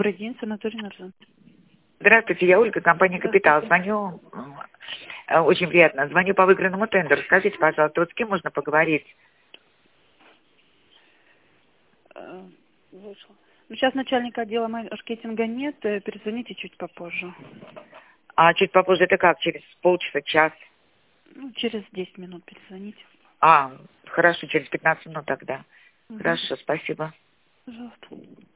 Добрый день, санаторий Нарзан. Здравствуйте, я Ольга, компания «Капитал». Здравствуйте. Звоню, очень приятно, звоню по выигранному тендеру. Скажите, пожалуйста, вот с кем можно поговорить? Вышел. Ну, сейчас начальника отдела маркетинга нет, перезвоните чуть попозже. А чуть попозже это как, через полчаса, час? Ну, через 10 минут перезвоните. А, хорошо, через 15 минут тогда. Угу. Хорошо, спасибо. Пожалуйста.